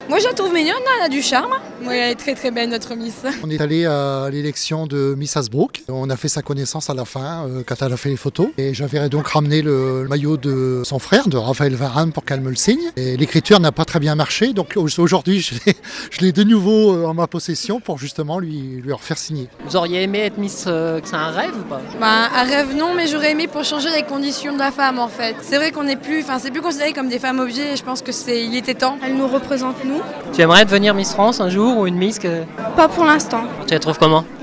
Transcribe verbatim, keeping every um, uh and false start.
Moi, je la trouve mignonne, elle a du charme. Oui, elle est très très belle, notre Miss. On est allé à l'élection de Miss Hasbrook. On a fait sa connaissance à la fin, euh, quand elle a fait les photos. Et j'avais donc ramené le, le maillot de son frère, de Raphaël Varane, pour qu'elle me le signe. Et l'écriture n'a pas très bien marché, donc aujourd'hui, je l'ai, je l'ai de nouveau euh, en ma possession pour justement lui, lui en faire signer. Vous auriez aimé être Miss, euh, c'est un rêve ou pas? Bah, un rêve non, mais j'aurais aimé pour changer les conditions de la femme en fait. C'est vrai qu'on n'est plus, enfin c'est plus considéré comme des femmes objets et je pense que c'est, il était temps. Elle nous représente nous. Tu aimerais devenir Miss France un jour ou une Miss que... Pas pour l'instant. Tu la trouves comment?